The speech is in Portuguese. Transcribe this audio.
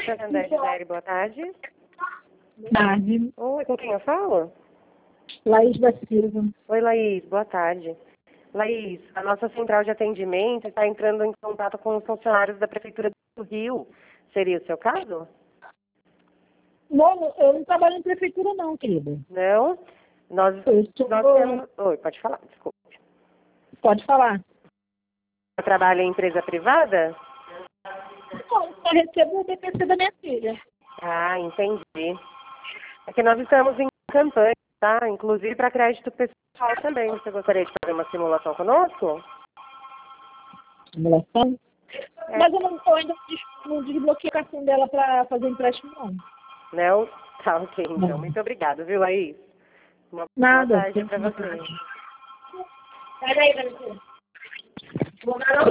Santander, Gisele, boa tarde. Tarde. Oi, com quem eu falo? Laís da Silva. Oi, Laís, boa tarde. Laís, a nossa central de atendimento está entrando em contato com os funcionários da Prefeitura do Rio. Seria o seu caso? Não, eu não trabalho em prefeitura não, querida. Não? Nós temos... Oi, pode falar, desculpe. Pode falar. Você trabalha em empresa privada? Não, só recebo o BPC da minha filha. Ah, entendi. É que nós estamos em campanha, tá? Inclusive para crédito pessoal também. Você gostaria de fazer uma simulação conosco? Simulação? Mas eu ainda não desbloqueei a cartão dela para fazer empréstimo, não. Não? Tá, ok, então. Muito obrigada, viu, Laís? Uma boa Nada. tarde para você. Peraí,